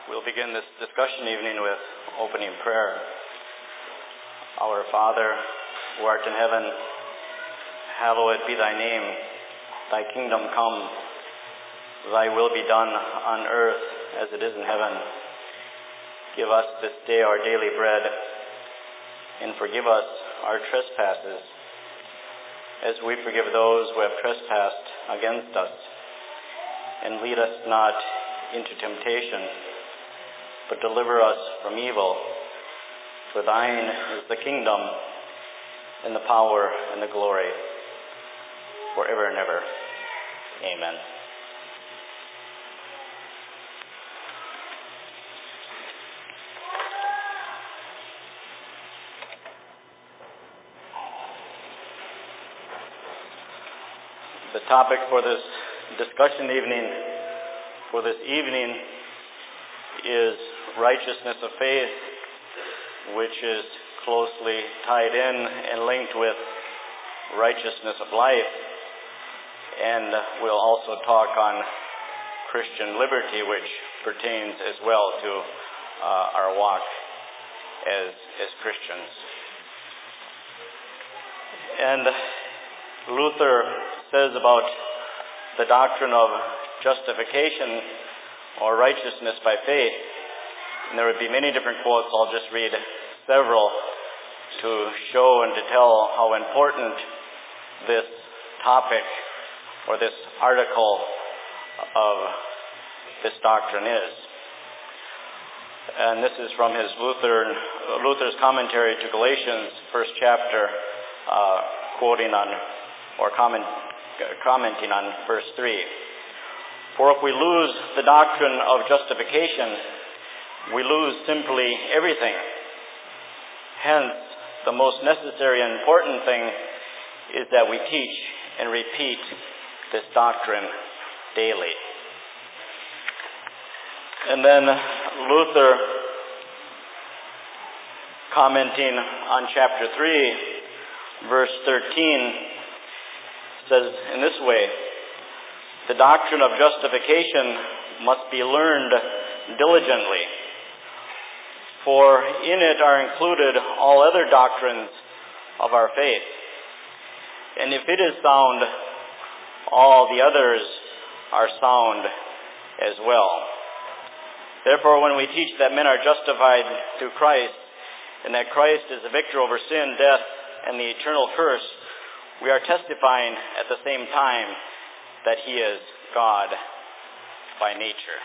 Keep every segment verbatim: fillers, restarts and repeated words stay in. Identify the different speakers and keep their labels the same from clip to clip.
Speaker 1: We'll begin this discussion evening with opening prayer. Our Father, who art in heaven, hallowed be thy name. Thy kingdom come. Thy will be done on earth as it is in heaven. Give us this day our daily bread, and forgive us our trespasses, as we forgive those who have trespassed against us. And lead us not into temptation, but deliver us from evil. For thine is the kingdom, and the power, and the glory, forever and ever. Amen. The topic for this discussion evening, for this evening, is righteousness of faith, which is closely tied in and linked with righteousness of life. And we'll also talk on Christian liberty, which pertains as well to uh, our walk as, as Christians. And Luther says about the doctrine of justification or righteousness by faith, and there would be many different quotes. I'll just read several to show and to tell how important this topic or this article of this doctrine is. And this is from his Luther, Luther's commentary to Galatians, first chapter, uh, quoting on or comment, commenting on verse three. For if we lose the doctrine of justification, we lose simply everything. Hence, the most necessary and important thing is that we teach and repeat this doctrine daily. And then Luther, commenting on chapter three, verse thirteen, says in this way, the doctrine of justification must be learned diligently, for in it are included all other doctrines of our faith. And if it is sound, all the others are sound as well. Therefore, when we teach that men are justified through Christ, and that Christ is the victor over sin, death, and the eternal curse, we are testifying at the same time that he is God by nature.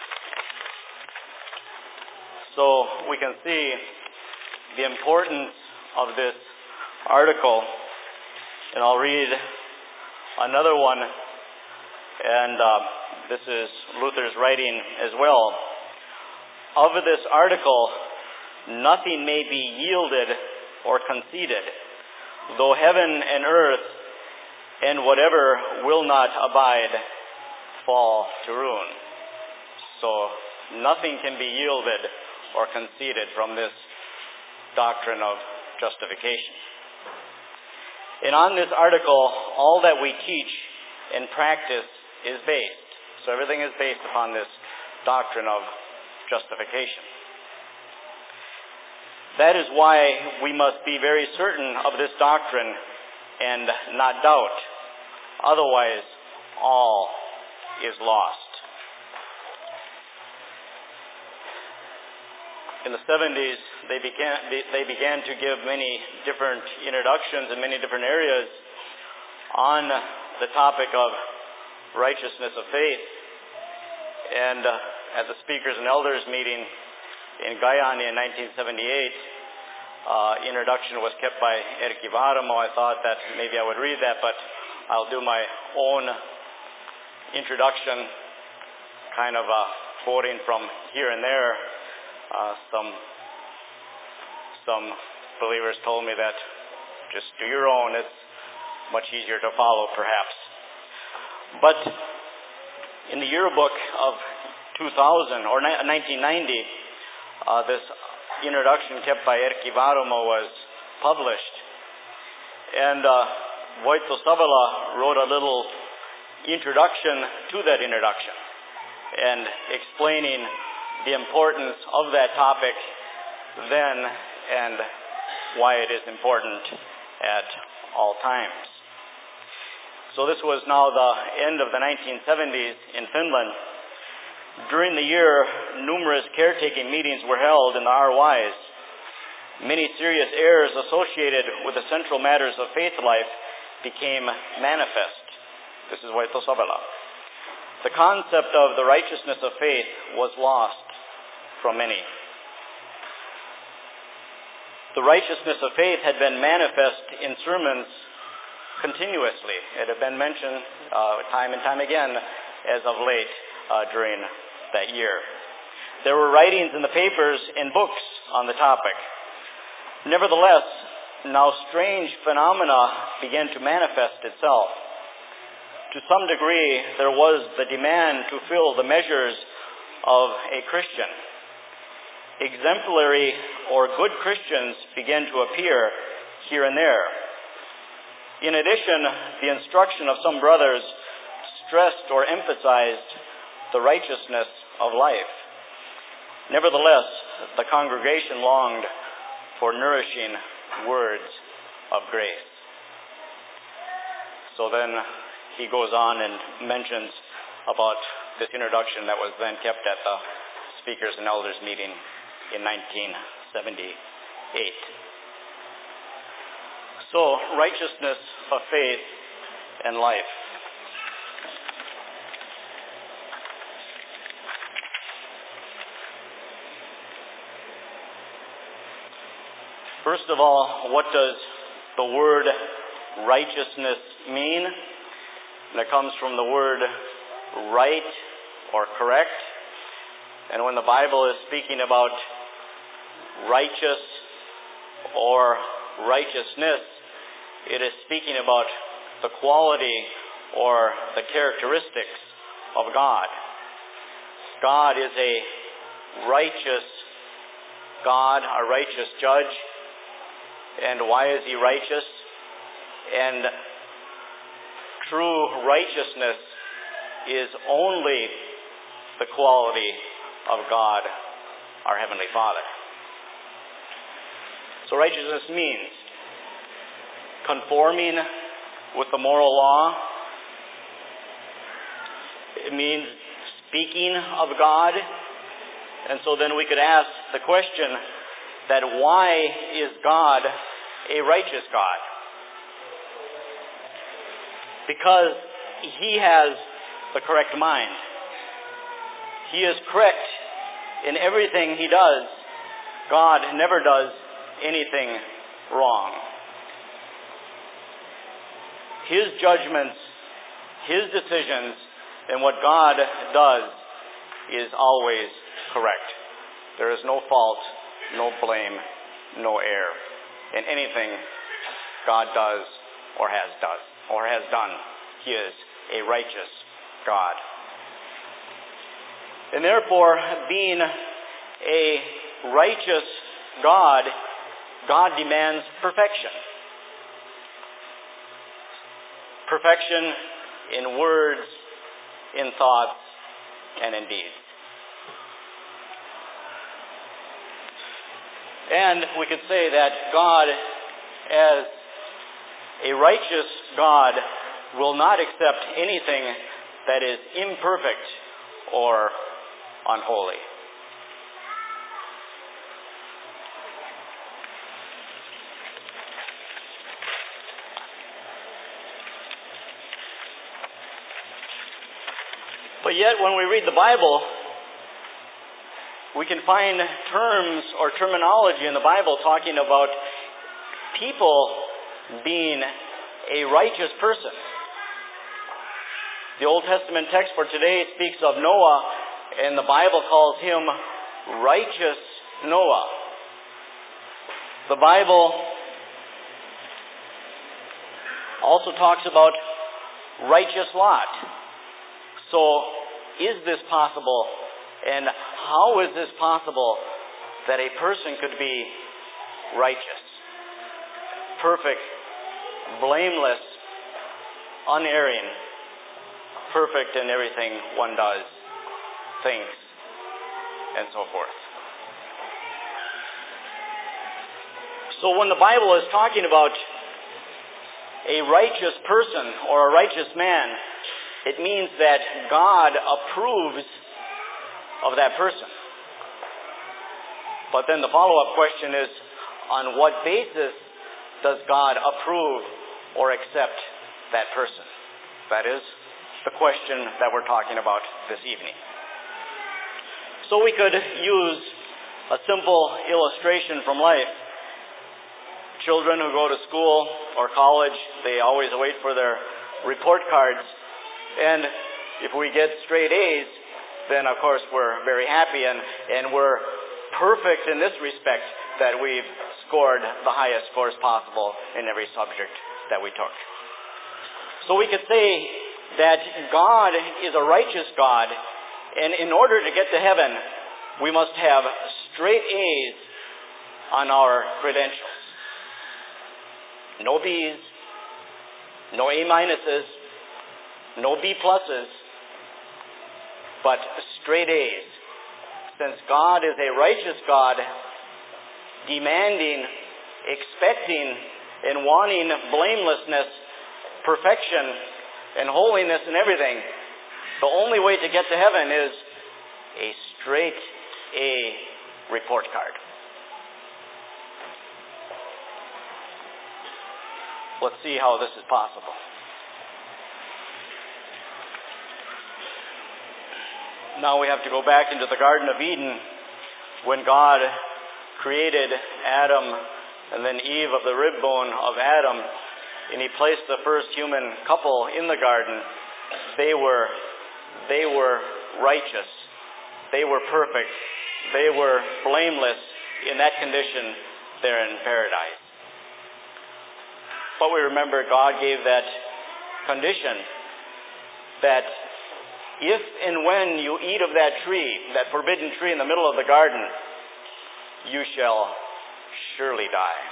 Speaker 1: So we can see the importance of this article, and I'll read another one, and uh, this is Luther's writing as well. Of this article, nothing may be yielded or conceded, though heaven and earth and whatever will not abide fall to ruin. So nothing can be yielded or conceded from this doctrine of justification. And on this article, all that we teach and practice is based. So everything is based upon this doctrine of justification. That is why we must be very certain of this doctrine and not doubt. Otherwise, all is lost. In the seventies, they began, they began to give many different introductions in many different areas on the topic of righteousness of faith. And uh, at the Speakers and Elders meeting in Guyana in nineteen seventy-eight, uh, introduction was kept by Erkki Vaaramo. I thought that maybe I would read that, but I'll do my own introduction, kind of uh, quoting from here and there. Uh, some some believers told me that just do your own. It's much easier to follow, perhaps. But in the yearbook of two thousand or nineteen ninety, uh, this introduction kept by Erkki Vaaramo was published, and uh, Voitto Savola wrote a little introduction to that introduction, and explaining the importance of that topic then and why it is important at all times. So this was now the end of the nineteen seventies in Finland. During the year, numerous caretaking meetings were held in the R Ys. Many serious errors associated with the central matters of faith life became manifest. This is Vaitosavela. The concept of the righteousness of faith was lost from many. The righteousness of faith had been manifest in sermons continuously. It had been mentioned uh, time and time again as of late uh, during that year. There were writings in the papers and books on the topic. Nevertheless, now strange phenomena began to manifest itself. To some degree, there was the demand to fill the measures of a Christian. Exemplary or good Christians began to appear here and there. In addition, the instruction of some brothers stressed or emphasized the righteousness of life. Nevertheless, the congregation longed for nourishing words of grace. So then he goes on and mentions about this introduction that was then kept at the Speakers and Elders meeting in nineteen seventy-eight. So, righteousness of faith and life. First of all, what does the word righteousness mean? And it comes from the word right or correct. And when the Bible is speaking about righteous or righteousness, it is speaking about the quality or the characteristics of God. God is a righteous God, a righteous judge. And why is he righteous? And true righteousness is only the quality of God, our Heavenly Father. So righteousness means conforming with the moral law. It means speaking of God. And so then we could ask the question that why is God a righteous God? Because he has the correct mind. He is correct in everything he does. God never does anything wrong. His judgments, his decisions, and what God does is always correct. There is no fault, no blame, no error in anything God does or has done or has done. He is a righteous God. And therefore, being a righteous God, God demands perfection. Perfection in words, in thoughts, and in deeds. And we could say that God, as a righteous God, will not accept anything that is imperfect or unholy. But yet, when we read the Bible, we can find terms or terminology in the Bible talking about people being a righteous person. The Old Testament text for today speaks of Noah, and the Bible calls him righteous Noah. The Bible also talks about righteous Lot. So, is this possible? And how is this possible that a person could be righteous, perfect, blameless, unerring, perfect in everything one does, thinks, and so forth. So when the Bible is talking about a righteous person or a righteous man, it means that God approves of that person. But then the follow-up question is, on what basis does God approve or accept that person? That is the question that we're talking about this evening. So we could use a simple illustration from life. Children who go to school or college, they always wait for their report cards. And if we get straight A's, then of course we're very happy and, and we're perfect in this respect that we've scored the highest scores possible in every subject that we took. So we could say that God is a righteous God, and in order to get to heaven, we must have straight A's on our credentials. No B's, no A minuses, no B pluses, but straight A's. Since God is a righteous God, demanding, expecting, and wanting blamelessness, perfection, and holiness and everything, the only way to get to heaven is a straight A report card. Let's see how this is possible. Now we have to go back into the Garden of Eden when God created Adam and then Eve of the rib bone of Adam, and he placed the first human couple in the garden. They were, they were righteous. They were perfect. They were blameless in that condition there in paradise. But we remember God gave that condition that if and when you eat of that tree, that forbidden tree in the middle of the garden, you shall surely die.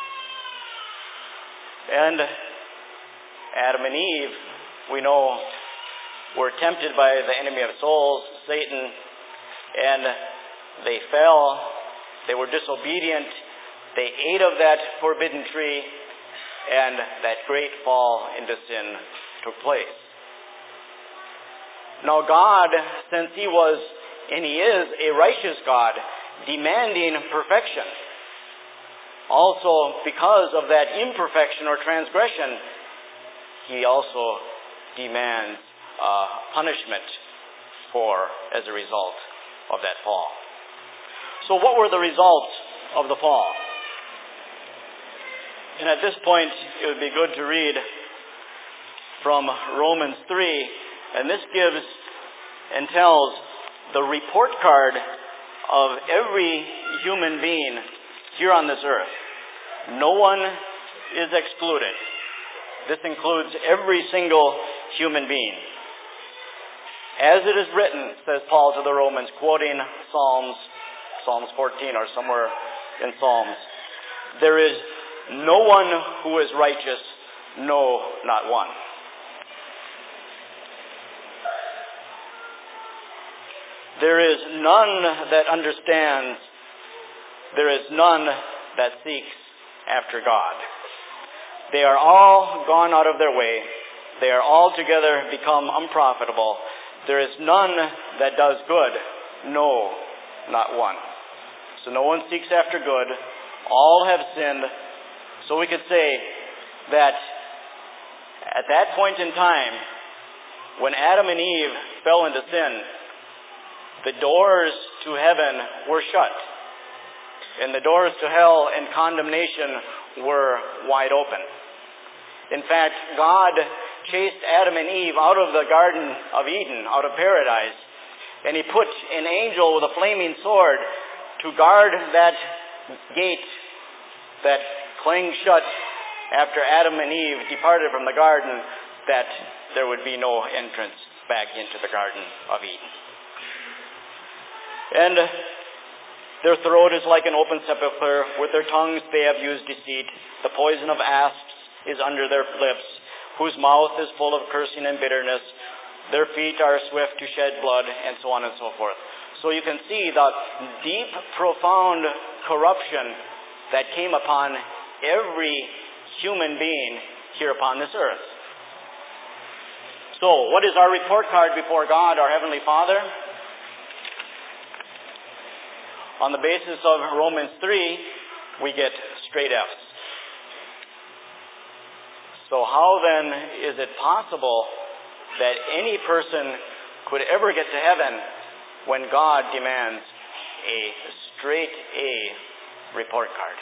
Speaker 1: And Adam and Eve, we know, were tempted by the enemy of souls, Satan, and they fell. They were disobedient. They ate of that forbidden tree, and that great fall into sin took place. Now God, since He was, and He is, a righteous God, demanding perfection, also because of that imperfection or transgression, He also demands uh, punishment for, as a result of that fall. So what were the results of the fall? And at this point, it would be good to read from Romans three, and this gives and tells the report card of every human being here on this earth. No one is excluded. This includes every single human being. As it is written, says Paul to the Romans, quoting Psalms, Psalms fourteen or somewhere in Psalms, there is no one who is righteous, no, not one. There is none that understands. There is none that seeks after God. They are all gone out of their way. They are altogether become unprofitable. There is none that does good. No, not one. So no one seeks after good. All have sinned. So we could say that at that point in time, when Adam and Eve fell into sin, the doors to heaven were shut, and the doors to hell and condemnation were wide open. In fact, God chased Adam and Eve out of the Garden of Eden, out of paradise, and He put an angel with a flaming sword to guard that gate that clanged shut after Adam and Eve departed from the garden, that there would be no entrance back into the Garden of Eden. And their throat is like an open sepulchre. With their tongues they have used deceit. The poison of asps is under their lips, whose mouth is full of cursing and bitterness. Their feet are swift to shed blood, and so on and so forth. So you can see the deep, profound corruption that came upon every human being here upon this earth. So, what is our report card before God, our Heavenly Father? On the basis of Romans three, we get straight F's. So how then is it possible that any person could ever get to heaven when God demands a straight A report card?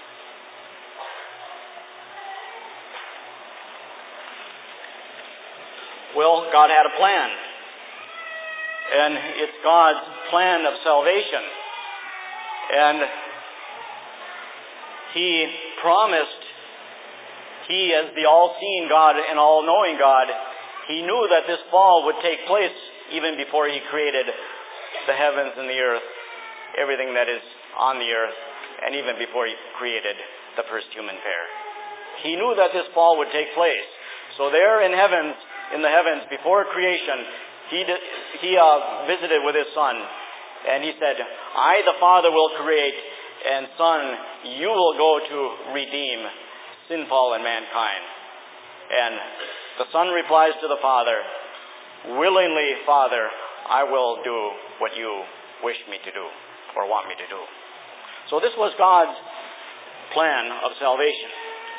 Speaker 1: Well, God had a plan. And it's God's plan of salvation. And He promised, He as the all-seeing God and all-knowing God, He knew that this fall would take place even before He created the heavens and the earth, everything that is on the earth, and even before He created the first human pair. He knew that this fall would take place. So there in heavens, in the heavens, before creation, He did, he uh, visited with His Son, and He said, I, the Father, will create, and Son, you will go to redeem sin-fallen mankind. And the Son replies to the Father, willingly, Father, I will do what you wish me to do, or want me to do. So this was God's plan of salvation.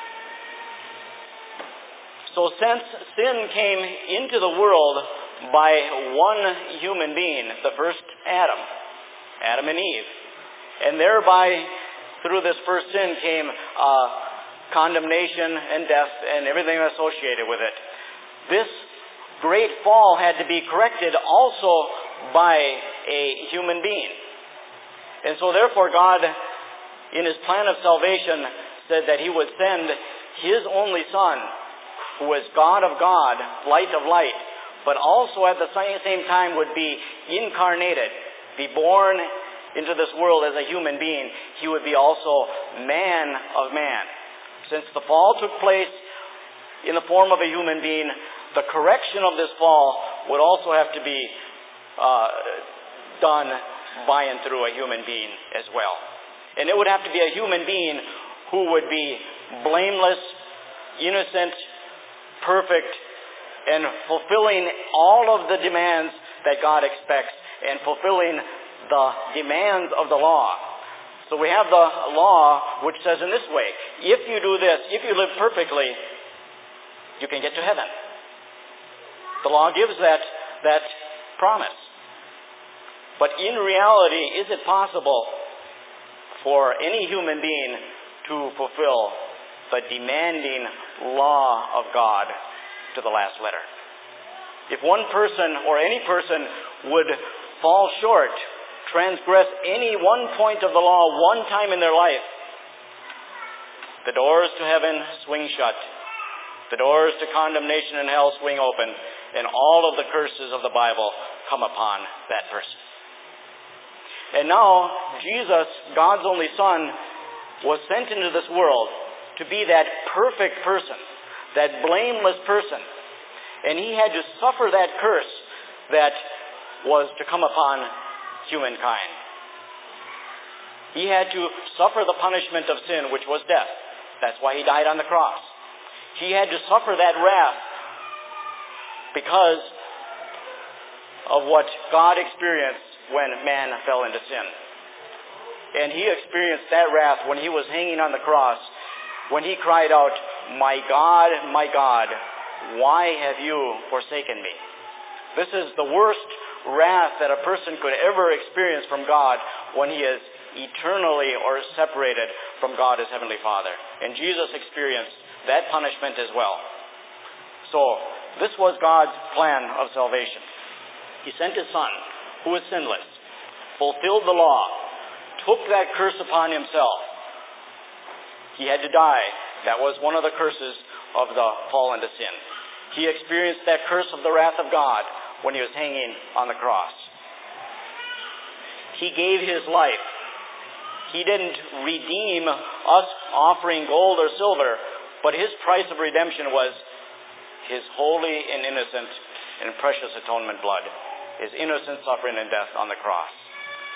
Speaker 1: So since sin came into the world by one human being, the first Adam, Adam and Eve, and thereby through this first sin came uh, condemnation and death and everything associated with it. This great fall had to be corrected also by a human being. And so therefore God, in His plan of salvation, said that He would send His only Son, who was God of God, light of light, but also at the same time would be incarnated, be born into this world as a human being. He would be also man of man. Since the fall took place in the form of a human being, the correction of this fall would also have to be uh, done by and through a human being as well. And it would have to be a human being who would be blameless, innocent, perfect, and fulfilling all of the demands that God expects, and fulfilling the demands of the law. So we have the law which says in this way, if you do this, if you live perfectly, you can get to heaven. The law gives that, that promise. But in reality, is it possible for any human being to fulfill the demanding law of God to the last letter? If one person or any person would fall short, transgress any one point of the law one time in their life, the doors to heaven swing shut. The doors to condemnation and hell swing open, and all of the curses of the Bible come upon that person. And now, Jesus, God's only Son, was sent into this world to be that perfect person, that blameless person. And He had to suffer that curse that was to come upon humankind. He had to suffer the punishment of sin, which was death. That's why He died on the cross. He had to suffer that wrath because of what God experienced when man fell into sin. And He experienced that wrath when He was hanging on the cross, when He cried out, my God, my God, why have you forsaken me? This is the worst wrath that a person could ever experience from God, when he is eternally or separated from God as Heavenly Father. And Jesus experienced that punishment as well. So, this was God's plan of salvation. He sent His Son, who was sinless, fulfilled the law, took that curse upon Himself. He had to die. That was one of the curses of the fall into sin. He experienced that curse of the wrath of God when He was hanging on the cross. He gave His life. He didn't redeem us offering gold or silver, but His price of redemption was His holy and innocent and precious atonement blood, His innocent suffering and death on the cross.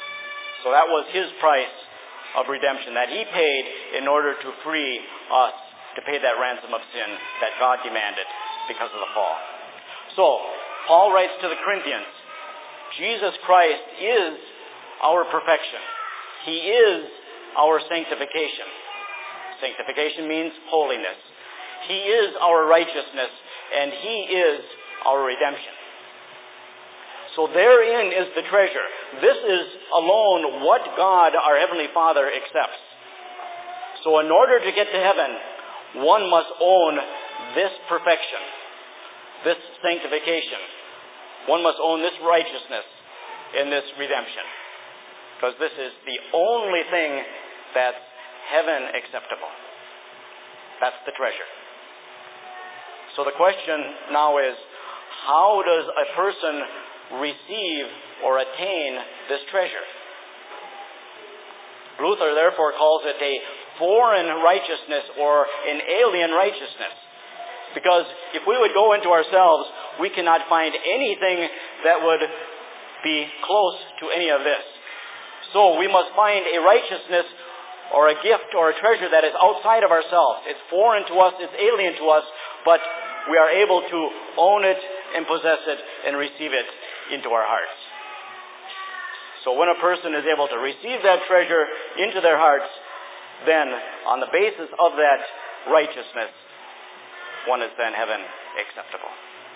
Speaker 1: So that was his price of redemption that he paid in order to free us to pay that ransom of sin that God demanded because of the fall. So, Paul writes to the Corinthians, Jesus Christ is our perfection. He is our sanctification. Sanctification means holiness. He is our righteousness, and He is our redemption. So therein is the treasure. This is alone what God, our Heavenly Father, accepts. So in order to get to heaven, one must own this perfection, this sanctification. One must own this righteousness and this redemption. Because this is the only thing that's heaven acceptable. That's the treasure. So the question now is, how does a person receive or attain this treasure? Luther therefore calls it a foreign righteousness or an alien righteousness. Because if we would go into ourselves, we cannot find anything that would be close to any of this. So we must find a righteousness or a gift or a treasure that is outside of ourselves. It's foreign to us, it's alien to us, but we are able to own it and possess it and receive it into our hearts. So when a person is able to receive that treasure into their hearts, then on the basis of that righteousness, one is then heaven acceptable.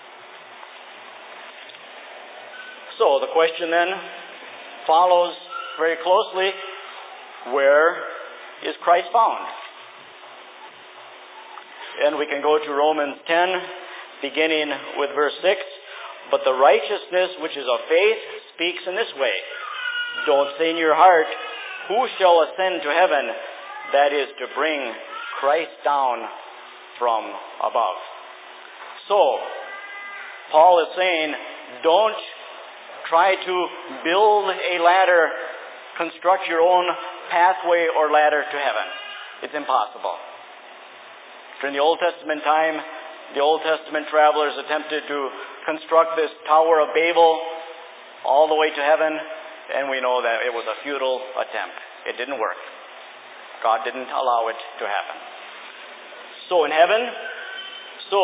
Speaker 1: So the question then follows very closely, where is Christ found? And we can go to Romans ten, beginning with verse six. But the righteousness which is of faith speaks in this way. Don't say in your heart, who shall ascend to heaven? That is to bring Christ down from above. So, Paul is saying, don't try to build a ladder, construct your own pathway or ladder to heaven. It's impossible. During the Old Testament time, the Old Testament travelers attempted to construct this Tower of Babel all the way to heaven, and we know that it was a futile attempt. It didn't work. God didn't allow it to happen. So in heaven, so,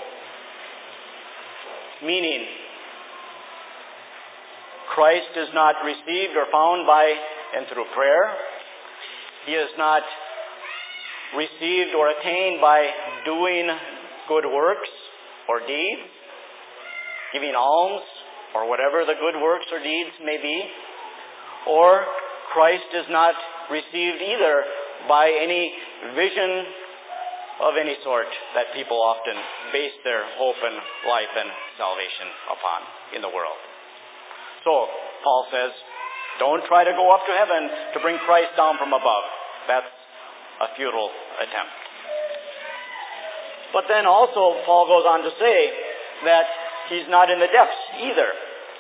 Speaker 1: meaning Christ is not received or found by and through prayer. He is not received or attained by doing good works or deeds, giving alms, or whatever the good works or deeds may be. Or Christ is not received either by any vision of any sort that people often base their hope and life and salvation upon in the world. So, Paul says, don't try to go up to heaven to bring Christ down from above. That's a futile attempt. But then also, Paul goes on to say that he's not in the depths either.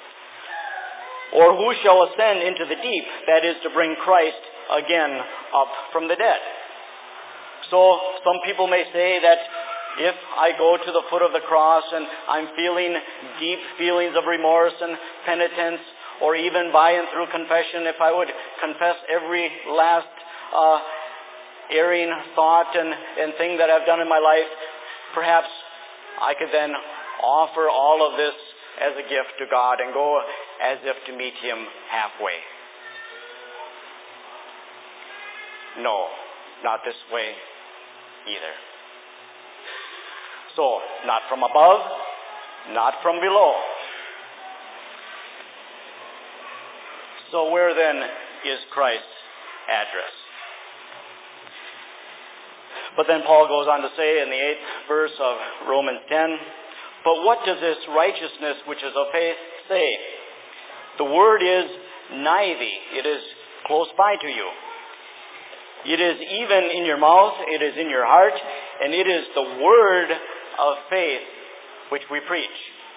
Speaker 1: Or who shall ascend into the deep? That is to bring Christ again up from the dead. So some people may say that if I go to the foot of the cross and I'm feeling deep feelings of remorse and penitence, or even by and through confession, if I would confess every last uh, erring thought and, and thing that I've done in my life, perhaps I could then offer all of this as a gift to God and go as if to meet Him halfway. No, not this way either. So, not from above, not from below. So where then is Christ's address? But then Paul goes on to say in the eighth verse of Romans ten, but what does this righteousness which is of faith say? The word is nigh thee. It is close by to you. It is even in your mouth, it is in your heart, and it is the word of faith which we preach.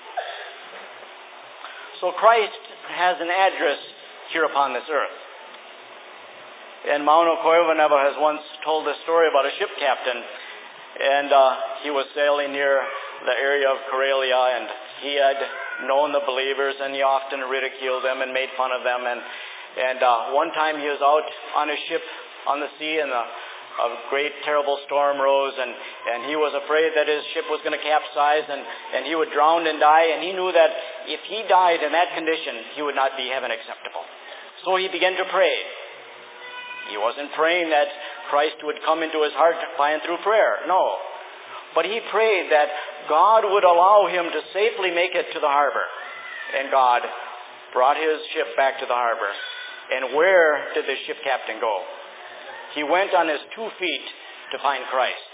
Speaker 1: So Christ has an address here upon this earth. And Mauno Koivunevo has once told this story about a ship captain, and uh, he was sailing near the area of Karelia, and he had known the believers, and he often ridiculed them and made fun of them, and And uh, one time he was out on a ship on the sea, and a, a great, terrible storm rose, and, and he was afraid that his ship was going to capsize, and, and he would drown and die, and he knew that if he died in that condition, he would not be heaven acceptable. So he began to pray. He wasn't praying that Christ would come into his heart by and through prayer, no. But he prayed that God would allow him to safely make it to the harbor. And God brought his ship back to the harbor. And where did the ship captain go? He went on his two feet to find Christ.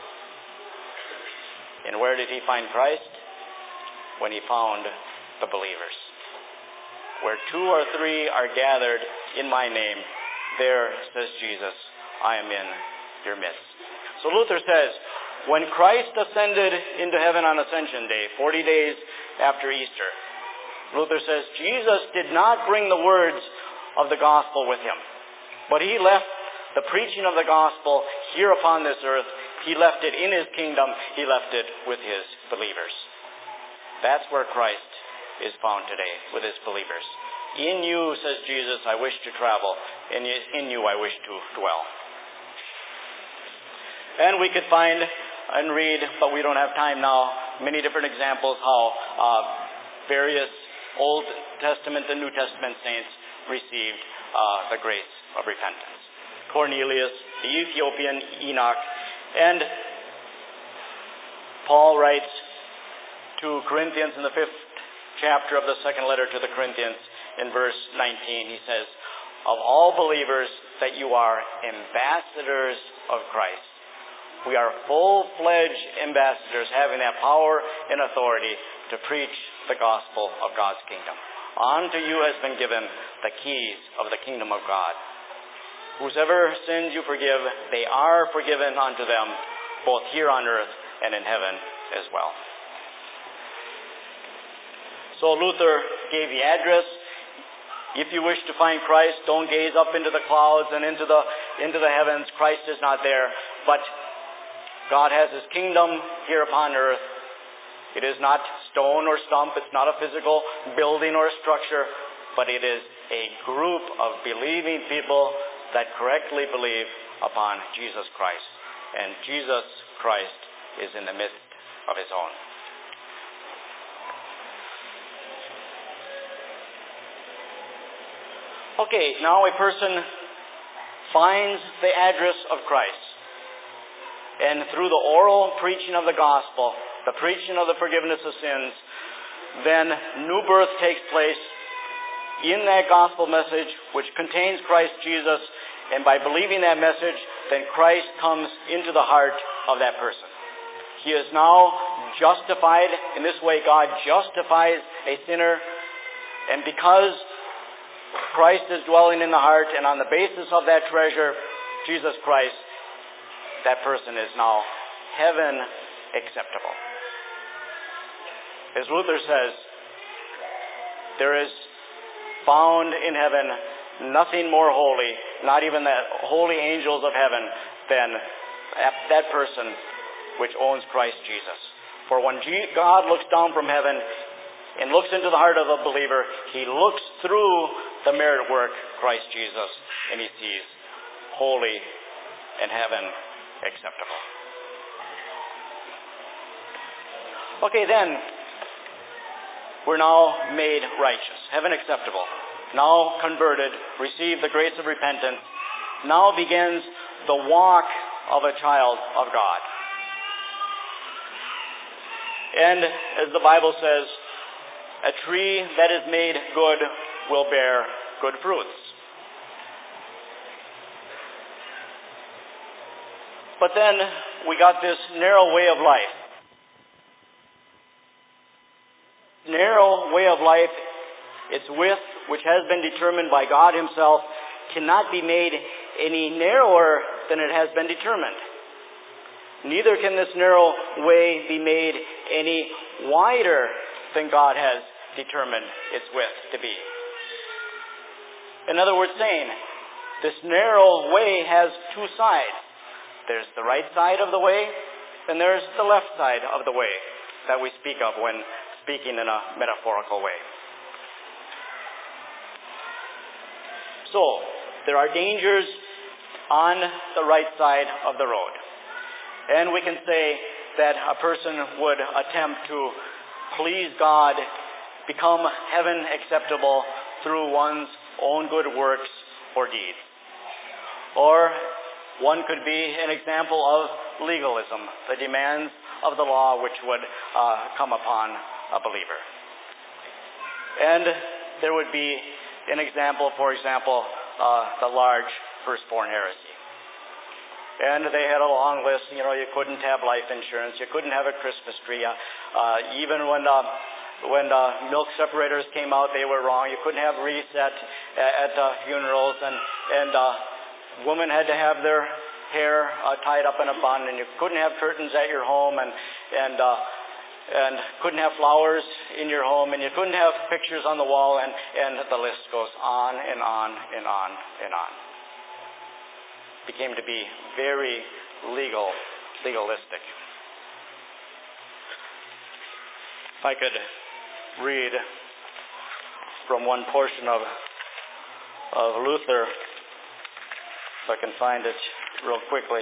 Speaker 1: And where did he find Christ? When he found the believers. Where two or three are gathered in my name, there, says Jesus, I am in your midst. So Luther says, when Christ ascended into heaven on Ascension Day, forty days after Easter, Luther says, Jesus did not bring the words of the gospel with him, but he left the preaching of the gospel here upon this earth. He left it in his kingdom. He left it with his believers. That's where Christ is found today, with his believers. In you, says Jesus, I wish to travel. In you, in you I wish to dwell. And we could find and read, but we don't have time now, many different examples how uh, various Old Testament and New Testament saints received uh, the grace of repentance. Cornelius, the Ethiopian Enoch, and Paul writes to Corinthians in the fifth chapter of the second letter to the Corinthians in verse nineteen. He says, of all believers that you are ambassadors of Christ. We are full-fledged ambassadors having that power and authority to preach the gospel of God's kingdom. Unto you has been given the keys of the kingdom of God. Whosever sins you forgive, they are forgiven unto them, both here on earth and in heaven as well. So Luther gave the address. If you wish to find Christ, don't gaze up into the clouds and into the into the heavens. Christ is not there. But God has his kingdom here upon earth. It is not stone or stump. It's not a physical building or structure. But it is a group of believing people that correctly believe upon Jesus Christ. And Jesus Christ is in the midst of his own. Okay, now a person finds the address of Christ. And through the oral preaching of the gospel, the preaching of the forgiveness of sins, then new birth takes place in that gospel message which contains Christ Jesus. And by believing that message, then Christ comes into the heart of that person. He is now justified. In this way, God justifies a sinner. And because Christ is dwelling in the heart, and on the basis of that treasure, Jesus Christ, that person is now heaven acceptable. As Luther says, there is found in heaven nothing more holy, not even the holy angels of heaven, than that person which owns Christ Jesus. For when God looks down from heaven and looks into the heart of a believer, he looks through the merit work, Christ Jesus, and he sees holy and heaven acceptable. Okay, then, we're now made righteous, heaven acceptable, now converted, receive the grace of repentance. Now begins the walk of a child of God. And as the Bible says, a tree that is made good will bear good fruits. But then we got this narrow way of life. Narrow way of life, its width, which has been determined by God himself, cannot be made any narrower than it has been determined. Neither can this narrow way be made any wider than God has determined its width to be. In other words, saying, this narrow way has two sides. There's the right side of the way, and there's the left side of the way that we speak of when speaking in a metaphorical way. So, there are dangers on the right side of the road. And we can say that a person would attempt to please God, become heaven acceptable through one's own good works or deeds. Or one could be an example of legalism, the demands of the law which would uh, come upon a believer. And there would be an example, for example, uh, the large firstborn heresy. And they had a long list. You know, you couldn't have life insurance. You couldn't have a Christmas tree. Uh, uh, even when uh, when uh, milk separators came out, they were wrong. You couldn't have wreaths at at uh, funerals, and and uh, women had to have their hair uh, tied up in a bun, and you couldn't have curtains at your home, and and uh, and couldn't have flowers in your home, and you couldn't have pictures on the wall, and and the list goes on and on and on and on. Became to be very legal, legalistic. If I could read from one portion of of Luther, if I can find it real quickly.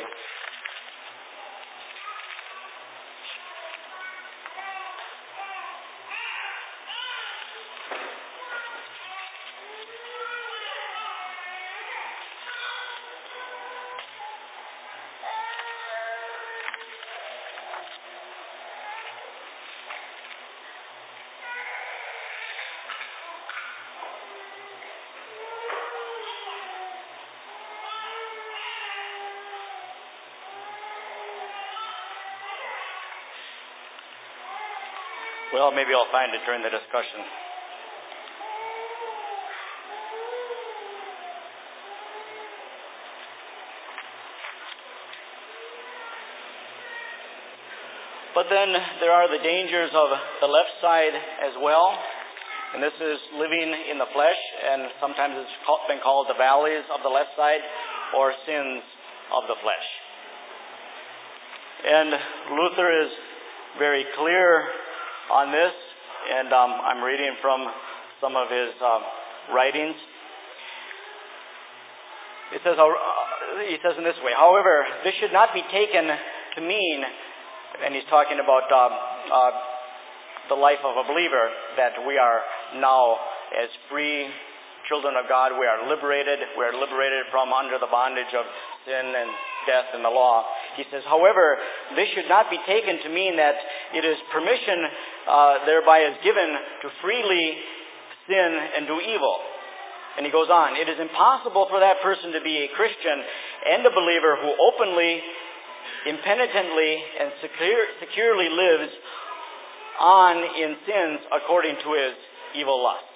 Speaker 1: Well, maybe I'll find it during the discussion. But then there are the dangers of the left side as well. And this is living in the flesh, and sometimes it's been called the valleys of the left side or sins of the flesh. And Luther is very clear on this, and um, I'm reading from some of his um, writings. It says, uh, he says in this way, however, this should not be taken to mean, and he's talking about um, uh, the life of a believer, that we are now as free children of God. We are liberated. We are liberated from under the bondage of sin and death and the law. He says, however, this should not be taken to mean that it is permission uh, thereby is given to freely sin and do evil. And he goes on, it is impossible for that person to be a Christian and a believer who openly, impenitently, and secure, securely lives on in sins according to his evil lusts.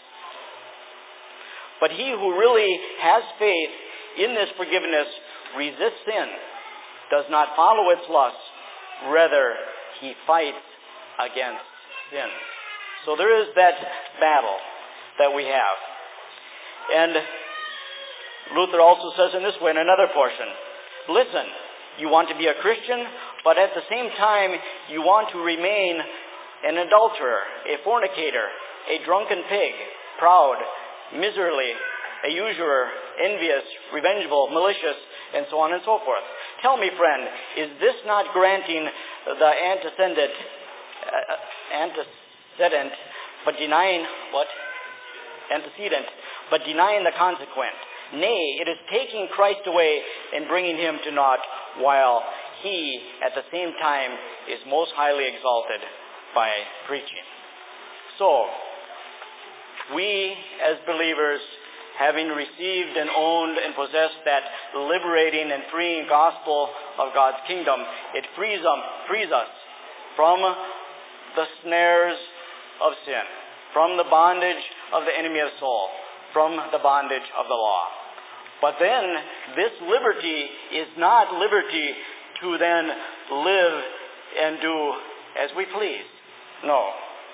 Speaker 1: But he who really has faith in this forgiveness resists sin, does not follow its lusts, rather he fights against sin. So there is that battle that we have. And Luther also says in this way, in another portion, listen, you want to be a Christian, but at the same time you want to remain an adulterer, a fornicator, a drunken pig, proud, miserly, a usurer, envious, revengeful, malicious, and so on and so forth. Tell me, friend, is this not granting the antecedent, uh, antecedent, but denying what? Antecedent, but denying the consequent. Nay, it is taking Christ away and bringing him to naught, while he, at the same time, is most highly exalted by preaching. So, we as believers, having received and owned and possessed that liberating and freeing gospel of God's kingdom, it frees, um, frees us from the snares of sin, from the bondage of the enemy of soul, from the bondage of the law. But then, this liberty is not liberty to then live and do as we please. No.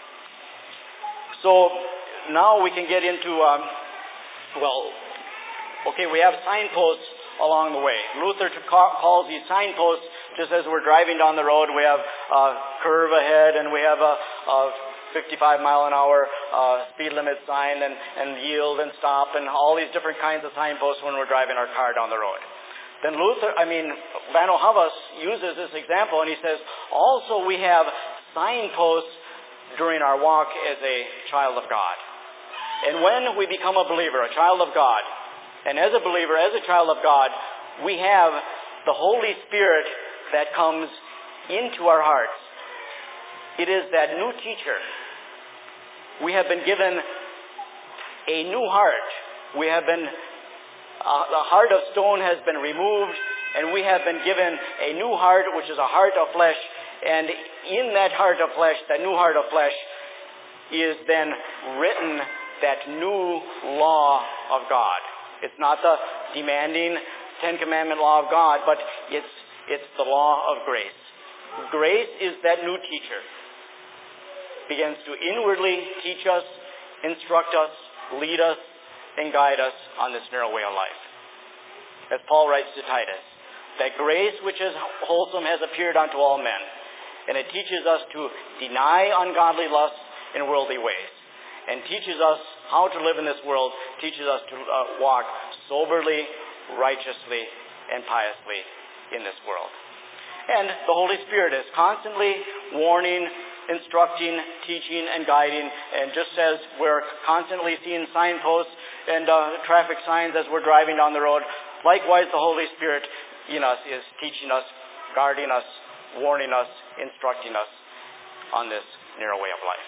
Speaker 1: So, now we can get into, um, well, okay, we have signposts along the way. Luther calls these signposts just as we're driving down the road. We have a curve ahead, and we have a, a fifty-five mile an hour uh, speed limit sign and, and yield and stop and all these different kinds of signposts when we're driving our car down the road. Then Luther, I mean, Vano Havas uses this example and he says, also we have signposts during our walk as a child of God. And when we become a believer, a child of God, and as a believer, as a child of God, we have the Holy Spirit that comes into our hearts. It is that new teacher. We have been given a new heart. We have been, uh, the heart of stone has been removed, and we have been given a new heart, which is a heart of flesh. And in that heart of flesh, that new heart of flesh, is then written that new law of God. It's not the demanding Ten Commandment law of God, but it's it's the law of grace. Grace is that new teacher. Begins to inwardly teach us, instruct us, lead us, and guide us on this narrow way of life. As Paul writes to Titus, that grace which is wholesome has appeared unto all men, and it teaches us to deny ungodly lusts and worldly ways, and teaches us how to live in this world, teaches us to uh, walk soberly, righteously, and piously in this world. And the Holy Spirit is constantly warning, instructing, teaching, and guiding. And just as we're constantly seeing signposts and uh, traffic signs as we're driving down the road, likewise the Holy Spirit in us is teaching us, guarding us, warning us, instructing us on this narrow way of life.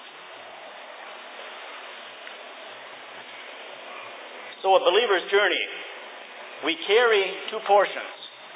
Speaker 1: So a believer's journey, we carry two portions.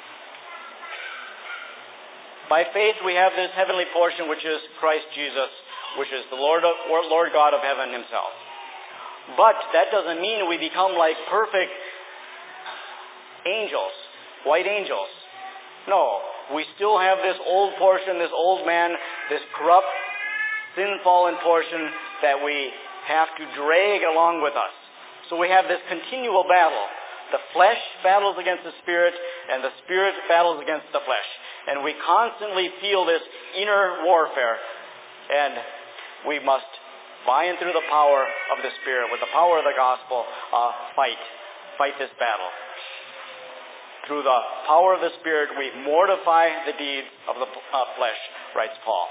Speaker 1: By faith, we have this heavenly portion, which is Christ Jesus, which is the Lord, of, Lord God of heaven himself. But that doesn't mean we become like perfect angels, white angels. No, we still have this old portion, this old man, this corrupt, sin-fallen portion that we have to drag along with us. So we have this continual battle. The flesh battles against the spirit, and the spirit battles against the flesh. And we constantly feel this inner warfare. And we must, by and through the power of the Spirit, with the power of the gospel, uh, fight. Fight this battle. Through the power of the Spirit, we mortify the deeds of the uh, flesh, writes Paul.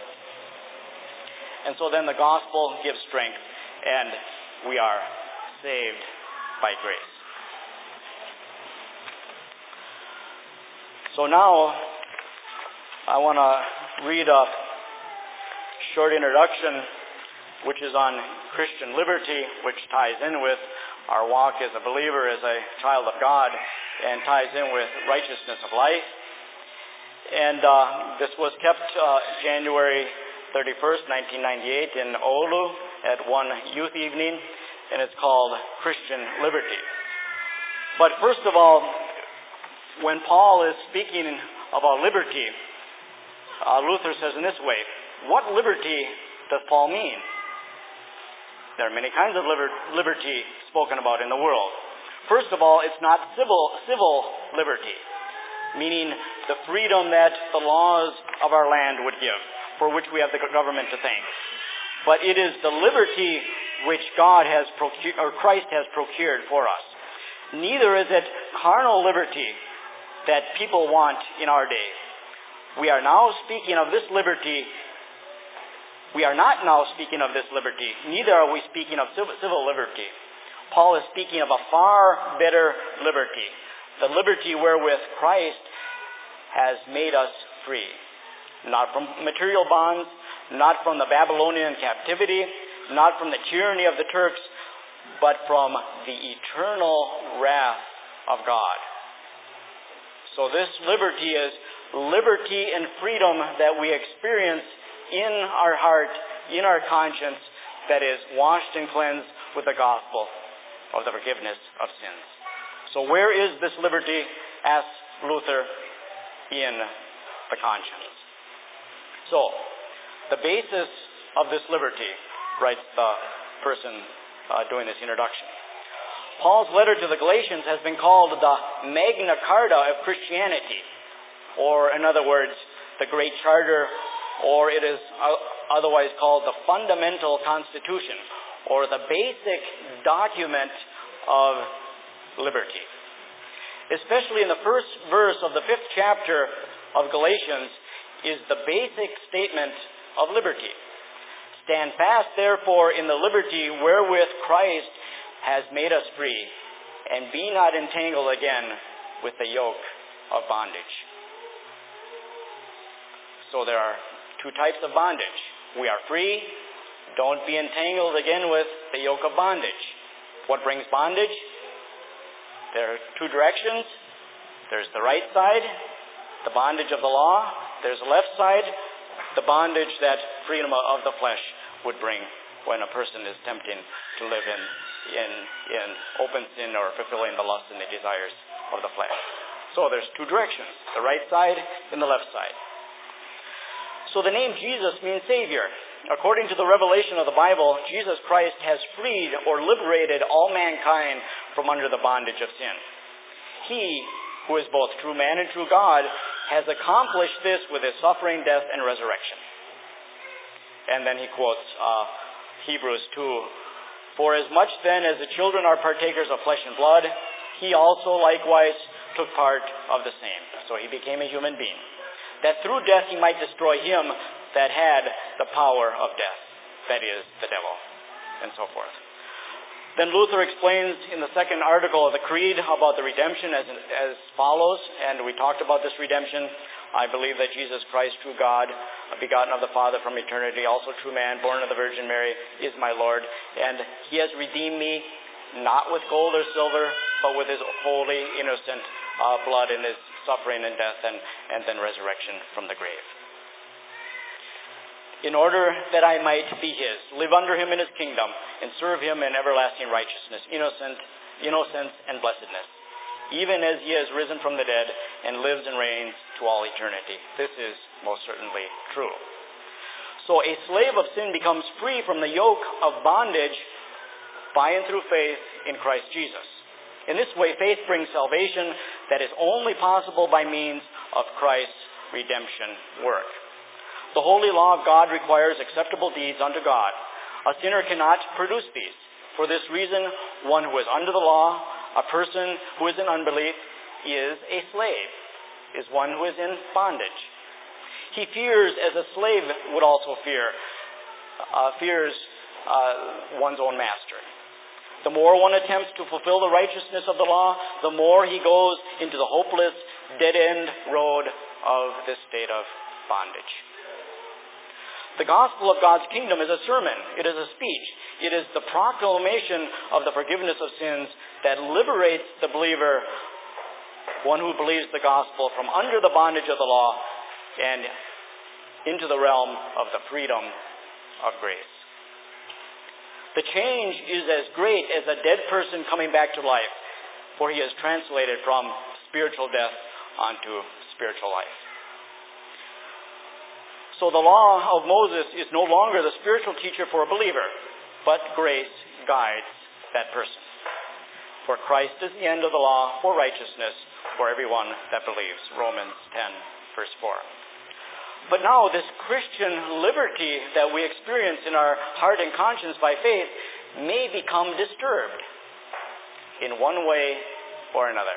Speaker 1: And so then the gospel gives strength, and we are saved by grace. So now, I want to read a short introduction which is on Christian liberty, which ties in with our walk as a believer, as a child of God, and ties in with righteousness of life. And uh, this was kept uh, January thirty-first, nineteen ninety-eight in Oulu at one youth evening, and it's called Christian Liberty. But first of all, when Paul is speaking about liberty, Uh, Luther says in this way, what liberty does Paul mean? There are many kinds of liber- liberty spoken about in the world. First of all, it's not civil, civil liberty, meaning the freedom that the laws of our land would give, for which we have the government to thank. But it is the liberty which God has procured, or Christ has procured for us. Neither is it carnal liberty that people want in our day. We are now speaking of this liberty. We are not now speaking of this liberty. Neither are we speaking of civil liberty. Paul is speaking of a far better liberty. The liberty wherewith Christ has made us free. Not from material bonds, not from the Babylonian captivity, not from the tyranny of the Turks, but from the eternal wrath of God. So this liberty is liberty and freedom that we experience in our heart, in our conscience, that is washed and cleansed with the gospel of the forgiveness of sins. So where is this liberty, asks Luther, in the conscience? So, the basis of this liberty, writes the person uh, doing this introduction. Paul's letter to the Galatians has been called the Magna Carta of Christianity. Or, in other words, the Great Charter, or it is otherwise called the fundamental constitution, or the basic document of liberty. Especially in the first verse of the fifth chapter of Galatians is the basic statement of liberty. Stand fast, therefore, in the liberty wherewith Christ has made us free, and be not entangled again with the yoke of bondage. So there are two types of bondage. We are free. Don't be entangled again with the yoke of bondage. What brings bondage? There are two directions. There's the right side, the bondage of the law. There's the left side, the bondage that freedom of the flesh would bring when a person is tempting to live in, in, in open sin or fulfilling the lusts and the desires of the flesh. So there's two directions, the right side and the left side. So the name Jesus means Savior. According to the revelation of the Bible, Jesus Christ has freed or liberated all mankind from under the bondage of sin. He, who is both true man and true God, has accomplished this with his suffering, death, and resurrection. And then he quotes uh, Hebrews two. For as much then as the children are partakers of flesh and blood, he also likewise took part of the same. So he became a human being, that through death he might destroy him that had the power of death, that is, the devil, and so forth. Then Luther explains in the second article of the Creed about the redemption as, as follows, and we talked about this redemption. I believe that Jesus Christ, true God, begotten of the Father from eternity, also true man, born of the Virgin Mary, is my Lord, and he has redeemed me not with gold or silver, but with his holy, innocent uh, blood in his suffering and death and, and then resurrection from the grave. In order that I might be his, live under him in his kingdom, and serve him in everlasting righteousness, innocent, innocence, and blessedness, even as he has risen from the dead and lives and reigns to all eternity. This is most certainly true. So a slave of sin becomes free from the yoke of bondage by and through faith in Christ Jesus. In this way, faith brings salvation that is only possible by means of Christ's redemption work. The holy law of God requires acceptable deeds unto God. A sinner cannot produce these. For this reason, one who is under the law, a person who is in unbelief, is a slave, is one who is in bondage. He fears as a slave would also fear, uh, fears uh, one's own master. The more one attempts to fulfill the righteousness of the law, the more he goes into the hopeless, dead-end road of this state of bondage. The gospel of God's kingdom is a sermon. It is a speech. It is the proclamation of the forgiveness of sins that liberates the believer, one who believes the gospel, from under the bondage of the law and into the realm of the freedom of grace. The change is as great as a dead person coming back to life, for he is translated from spiritual death onto spiritual life. So the law of Moses is no longer the spiritual teacher for a believer, but grace guides that person. For Christ is the end of the law for righteousness for everyone that believes. Romans ten, verse four. But now this Christian liberty that we experience in our heart and conscience by faith may become disturbed in one way or another.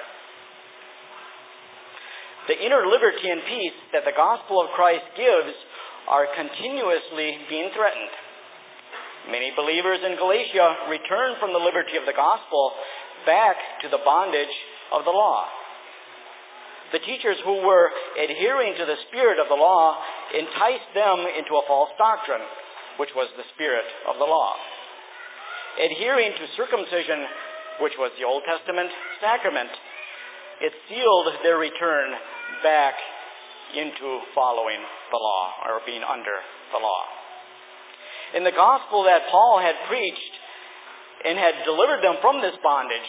Speaker 1: The inner liberty and peace that the gospel of Christ gives are continuously being threatened. Many believers in Galatia return from the liberty of the gospel back to the bondage of the law. The teachers who were adhering to the spirit of the law enticed them into a false doctrine, which was the spirit of the law. Adhering to circumcision, which was the Old Testament sacrament, it sealed their return back into following the law, or being under the law. In the gospel that Paul had preached and had delivered them from this bondage,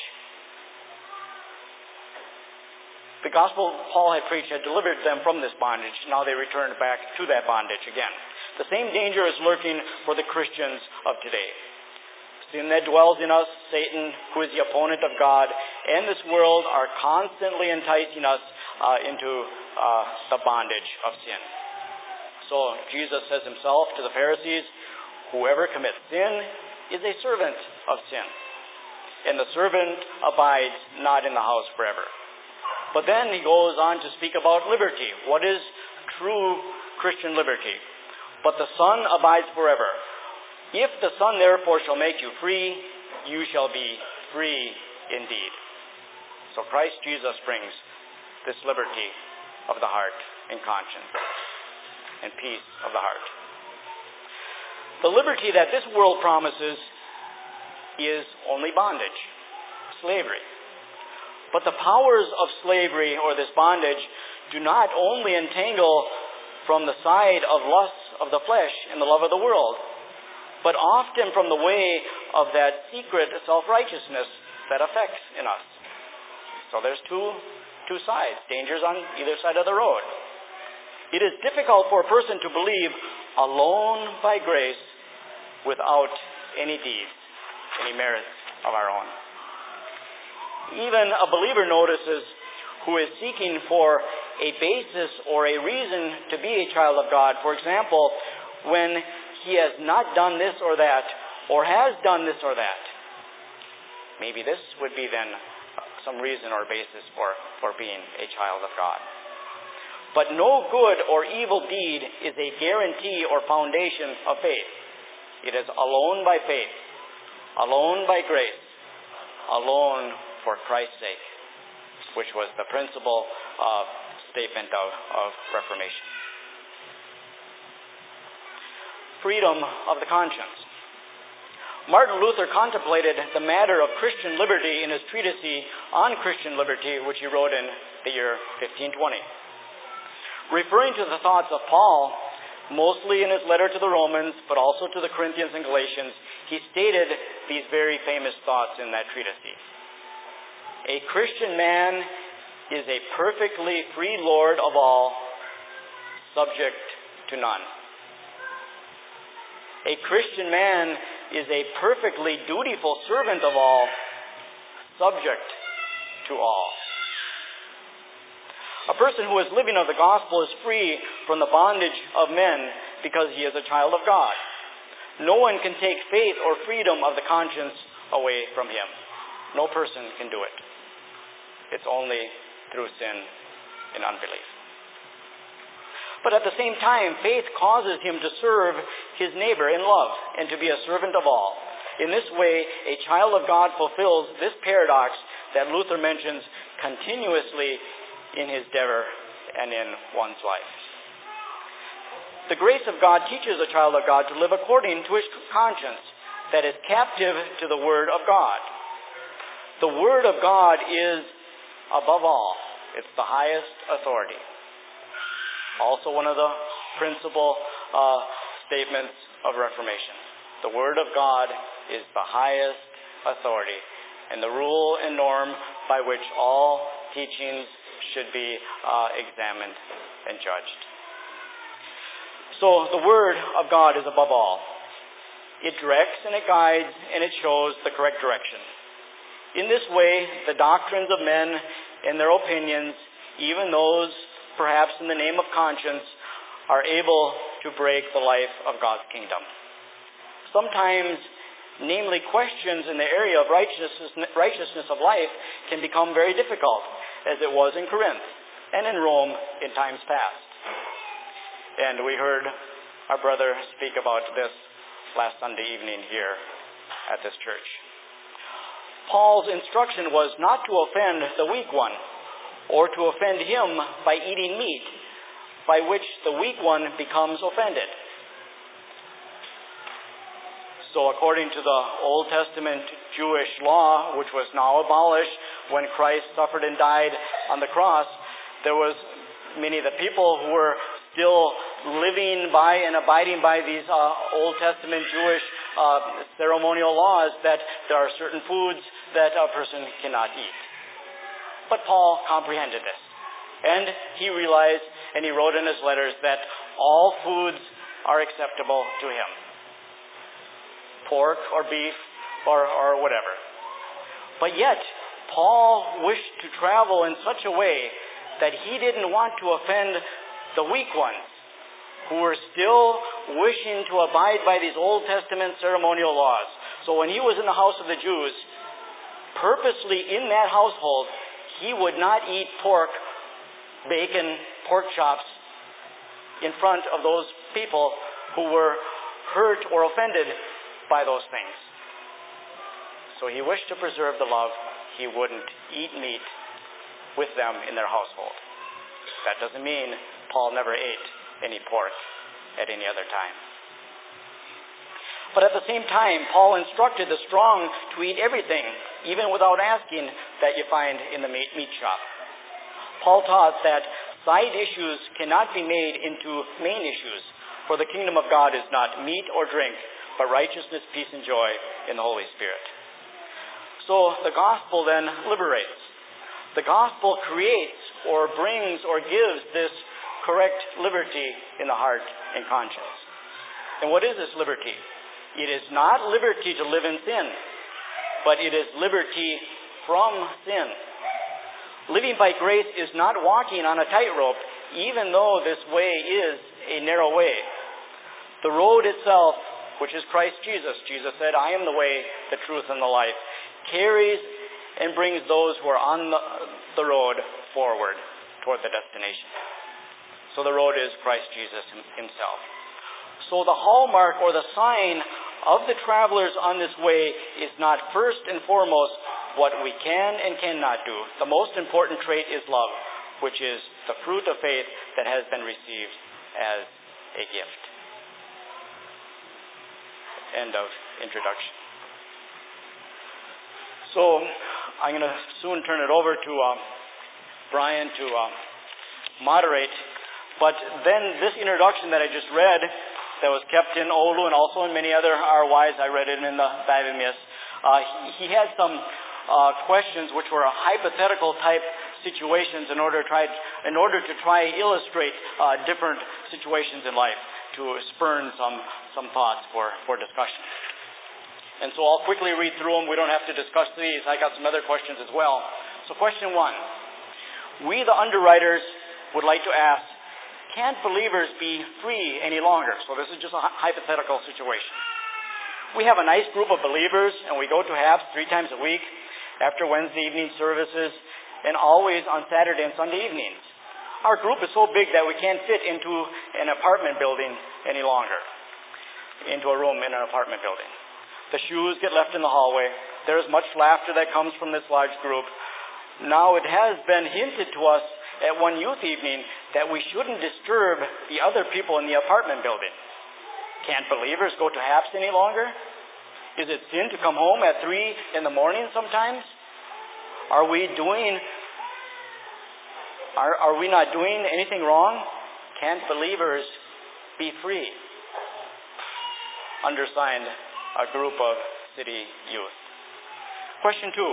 Speaker 1: the gospel Paul had preached had delivered them from this bondage. Now they returned back to that bondage again. The same danger is lurking for the Christians of today. Sin that dwells in us, Satan, who is the opponent of God, and this world are constantly enticing us uh, into uh, the bondage of sin. So Jesus says himself to the Pharisees, whoever commits sin is a servant of sin, and the servant abides not in the house forever. But then he goes on to speak about liberty. What is true Christian liberty? But the Son abides forever. If the Son therefore shall make you free, you shall be free indeed. So Christ Jesus brings this liberty of the heart and conscience and peace of the heart. The liberty that this world promises is only bondage, slavery. But the powers of slavery or this bondage do not only entangle from the side of lusts of the flesh and the love of the world, but often from the way of that secret self-righteousness that affects in us. So there's two, two sides, dangers on either side of the road. It is difficult for a person to believe alone by grace without any deeds, any merits of our own. Even a believer notices who is seeking for a basis or a reason to be a child of God. For example, when he has not done this or that, or has done this or that. Maybe this would be then some reason or basis for, for being a child of God. But no good or evil deed is a guarantee or foundation of faith. It is alone by faith, alone by grace, alone for Christ's sake, which was the principal uh, statement of, of Reformation. Freedom of the conscience. Martin Luther contemplated the matter of Christian liberty in his treatise on Christian liberty, which he wrote in the year fifteen twenty. Referring to the thoughts of Paul, mostly in his letter to the Romans, but also to the Corinthians and Galatians, he stated these very famous thoughts in that treatise. A Christian man is a perfectly free Lord of all, subject to none. A Christian man is a perfectly dutiful servant of all, subject to all. A person who is living of the gospel is free from the bondage of men because he is a child of God. No one can take faith or freedom of the conscience away from him. No person can do it. It's only through sin and unbelief. But at the same time, faith causes him to serve his neighbor in love and to be a servant of all. In this way, a child of God fulfills this paradox that Luther mentions continuously in his endeavor and in one's life. The grace of God teaches a child of God to live according to his conscience that is captive to the Word of God. The Word of God is above all. It's the highest authority. Also one of the principal uh, statements of Reformation. The Word of God is the highest authority and the rule and norm by which all teachings should be uh, examined and judged. So the Word of God is above all. It directs and it guides and it shows the correct direction. In this way, the doctrines of men and their opinions, even those perhaps in the name of conscience, are able to break the life of God's kingdom. Sometimes, namely questions in the area of righteousness, righteousness of life can become very difficult, as it was in Corinth and in Rome in times past. And we heard our brother speak about this last Sunday evening here at this church. Paul's instruction was not to offend the weak one, or to offend him by eating meat, by which the weak one becomes offended. So according to the Old Testament Jewish law, which was now abolished when Christ suffered and died on the cross, there was many of the people who were still living by and abiding by these uh, Old Testament Jewish uh, ceremonial laws that there are certain foods that a person cannot eat. But Paul comprehended this. And he realized, and he wrote in his letters, that all foods are acceptable to him. Pork or beef or, or whatever. But yet, Paul wished to travel in such a way that he didn't want to offend the weak ones who were still wishing to abide by these Old Testament ceremonial laws. So when he was in the house of the Jews, purposely in that household, he would not eat pork, bacon, pork chops in front of those people who were hurt or offended by those things. So he wished to preserve the love. He wouldn't eat meat with them in their household. That doesn't mean Paul never ate any pork at any other time. But at the same time, Paul instructed the strong to eat everything, even without asking, that you find in the meat shop. Paul taught that side issues cannot be made into main issues, for the kingdom of God is not meat or drink, but righteousness, peace, and joy in the Holy Spirit. So the gospel then liberates. The gospel creates or brings or gives this correct liberty in the heart and conscience. And what is this liberty? It is not liberty to live in sin, but it is liberty from sin. Living by grace is not walking on a tightrope, even though this way is a narrow way. The road itself, which is Christ Jesus, Jesus said, "I am the way, the truth, and the life," carries and brings those who are on the, the road forward toward the destination. So the road is Christ Jesus himself. So the hallmark or the sign of the travelers on this way is not first and foremost what we can and cannot do. The most important trait is love, which is the fruit of faith that has been received as a gift. End of introduction. So I'm going to soon turn it over to uh, Brian to uh, moderate. But then this introduction that I just read, that was kept in Oulu and also in many other R Ys, I read it in the Päivämies, uh, he, he had some uh, questions which were hypothetical type situations in order to try, in order to try illustrate uh, different situations in life to spurn some, some thoughts for, for discussion. And so I'll quickly read through them. We don't have to discuss these. I got some other questions as well. So question one. We, the underwriters, would like to ask, can't believers be free any longer? So this is just a hypothetical situation. We have a nice group of believers, and we go to H A P S three times a week after Wednesday evening services, and always on Saturday and Sunday evenings. Our group is so big that we can't fit into an apartment building any longer, into a room in an apartment building. The shoes get left in the hallway. There is much laughter that comes from this large group. Now it has been hinted to us at one youth evening that we shouldn't disturb the other people in the apartment building. Can't believers go to H A P S any longer? Is it sin to come home at three in the morning sometimes? Are we doing, are, are we not doing anything wrong? Can't believers be free? Undersigned, a group of city youth. Question two.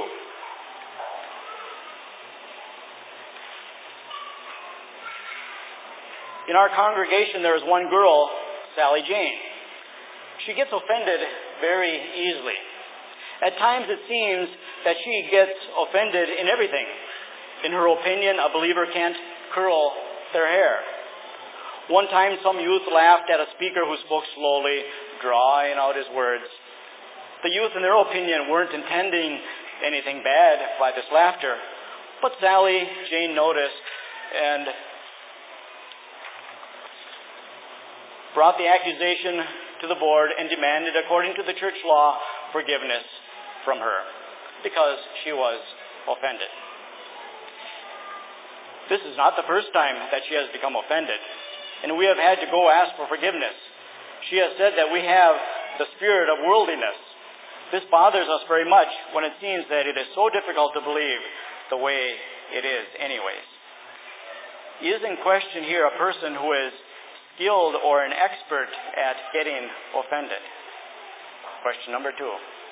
Speaker 1: In our congregation, there is one girl, Sally Jane. She gets offended very easily. At times it seems that she gets offended in everything. In her opinion, a believer can't curl their hair. One time some youth laughed at a speaker who spoke slowly, drawing out his words. The youth, in their opinion, weren't intending anything bad by this laughter. But Sally Jane noticed and brought the accusation to the board and demanded, according to the church law, forgiveness from her because she was offended. This is not the first time that she has become offended, and we have had to go ask for forgiveness. She has said that we have the spirit of worldliness. This bothers us very much when it seems that it is so difficult to believe the way it is anyways. Is in question here a person who is skilled or an expert at getting offended? Question number two.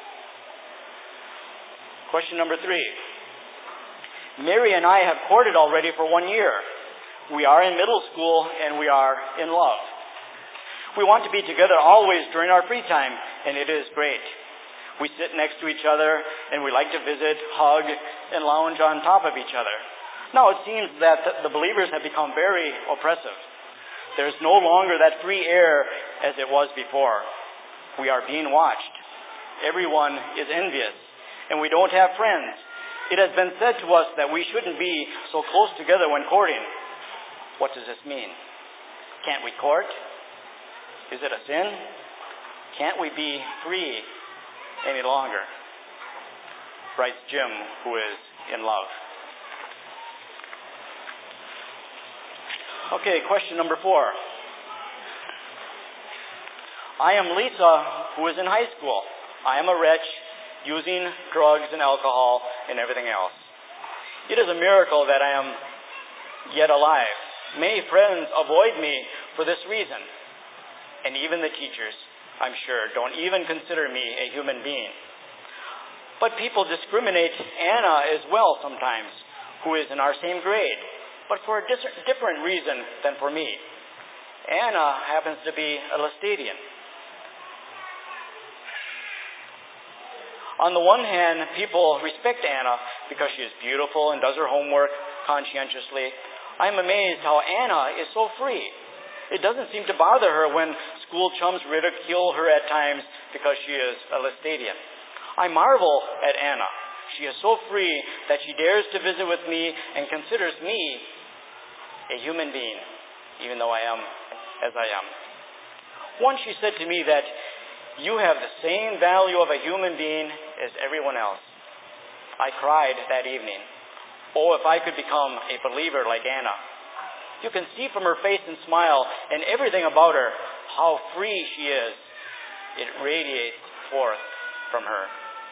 Speaker 1: Question number three. Mary and I have courted already for one year. We are in middle school and we are in love. We want to be together always during our free time, and it is great. We sit next to each other and we like to visit, hug, and lounge on top of each other. Now it seems that the believers have become very oppressive. There's no longer that free air as it was before. We are being watched. Everyone is envious, and we don't have friends. It has been said to us that we shouldn't be so close together when courting. What does this mean? Can't we court? Is it a sin? Can't we be free any longer? Writes Jim, who is in love. Okay, question number four. I am Lisa, who is in high school. I am a wretch, using drugs and alcohol and everything else. It is a miracle that I am yet alive. Many friends avoid me for this reason. And even the teachers, I'm sure, don't even consider me a human being. But people discriminate Anna as well sometimes, who is in our same grade, but for a dis- different reason than for me. Anna happens to be a Laestadian. On the one hand, people respect Anna because she is beautiful and does her homework conscientiously. I am amazed how Anna is so free. It doesn't seem to bother her when school chums ridicule her at times because she is a Laestadian. I marvel at Anna. She is so free that she dares to visit with me and considers me a human being, even though I am as I am. Once she said to me that you have the same value of a human being as everyone else. I cried that evening. Oh, if I could become a believer like Anna. You can see from her face and smile and everything about her how free she is. It radiates forth from her.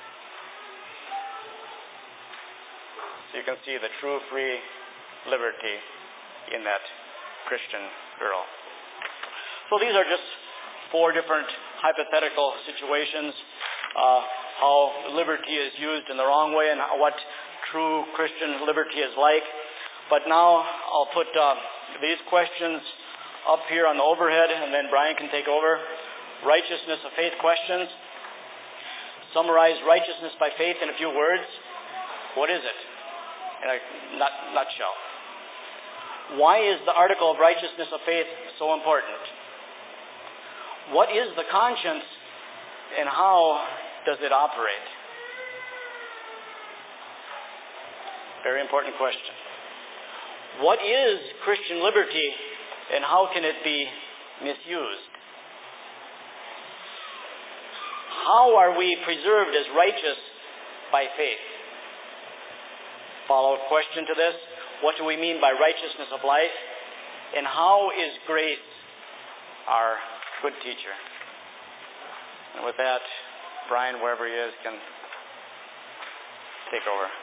Speaker 1: So you can see the true free liberty in that Christian girl. So these are just four different hypothetical situations, uh, how liberty is used in the wrong way and what true Christian liberty is like. But now I'll put uh, these questions up here on the overhead, and then Brian can take over. Righteousness of faith questions. Summarize righteousness by faith in a few words. What is it? In a nut, nutshell. Why is the article of righteousness of faith so important? What is the conscience and how does it operate? Very important question. What is Christian liberty and how can it be misused? How are we preserved as righteous by faith? Follow-up question to this. What do we mean by righteousness of life? And how is grace our good teacher? And with that, Brian, wherever he is, can take over.